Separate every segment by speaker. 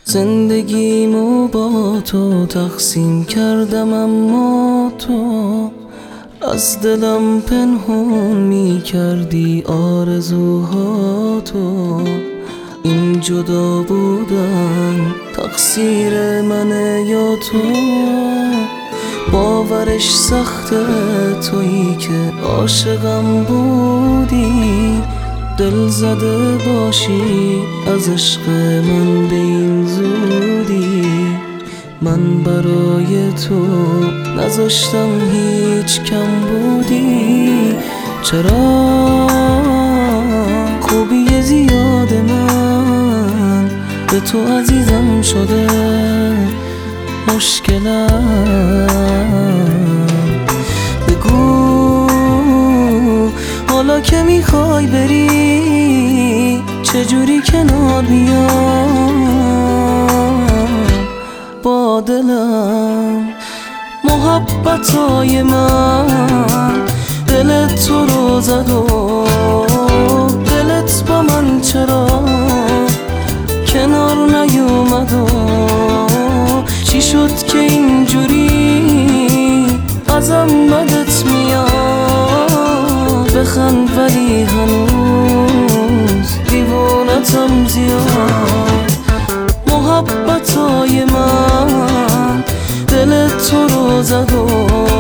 Speaker 1: زندگیمو با تو تقسیم کردم، اما تو از دلم پنهون می کردی آرزوهاتو. این جدا بودن تقصیر منه یا تو؟ باورش سخته تویی که عاشقم بودی، دل زده باشی از عشق من به این زودی. من برای تو نذاشتم هیچ کم بودی. چرا خوبی زیاد من به تو عزیزم شده؟ مشکلم بگو حالا که میخوای بری چجوری کنار بیام با دلم؟ محبتای من دلت تو رو زد و دلت با من چرا کنار نیومد و چی شد که اینجوری ازم بدت میاد؟ بخند ولی هنوز دیوانتم زیاد. محبتای من دلت تو رو زد و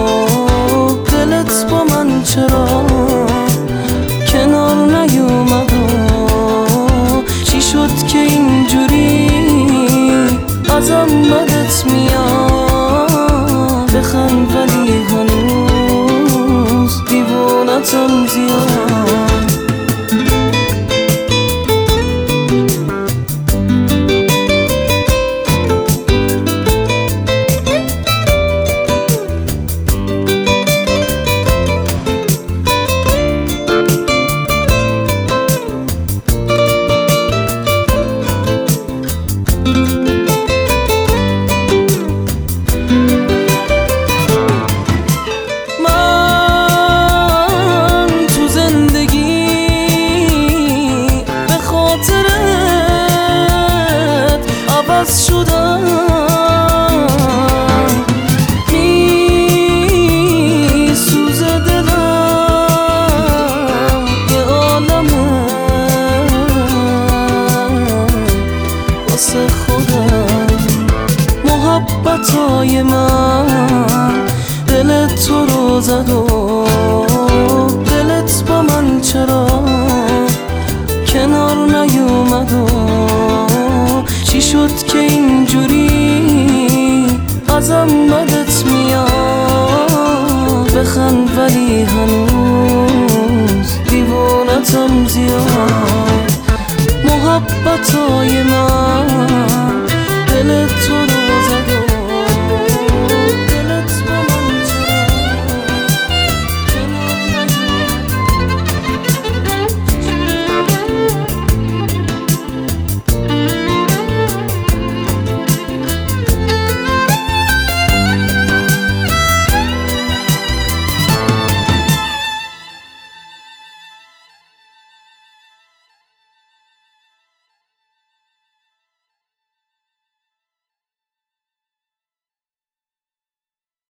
Speaker 1: دلت با من چرا کنار نیومد و چی شد که اینجوری ازم بدت میاد؟ بخند ولی هنوز دیوانتم زیاد.